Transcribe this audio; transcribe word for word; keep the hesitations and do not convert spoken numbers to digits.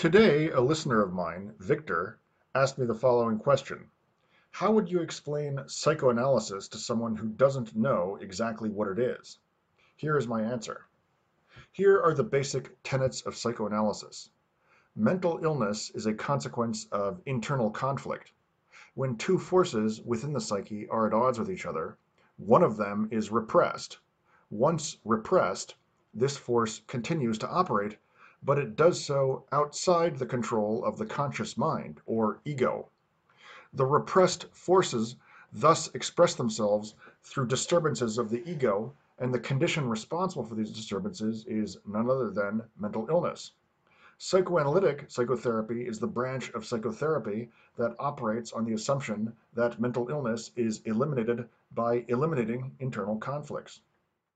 Today, a listener of mine, Victor, asked me the following question. How would you explain psychoanalysis to someone who doesn't know exactly what it is? Here is my answer. Here are the basic tenets of psychoanalysis. Mental illness is a consequence of internal conflict. When two forces within the psyche are at odds with each other, one of them is repressed. Once repressed, this force continues to operate, but it does so outside the control of the conscious mind, or ego. The repressed forces thus express themselves through disturbances of the ego, and the condition responsible for these disturbances is none other than mental illness. Psychoanalytic psychotherapy is the branch of psychotherapy that operates on the assumption that mental illness is eliminated by eliminating internal conflicts.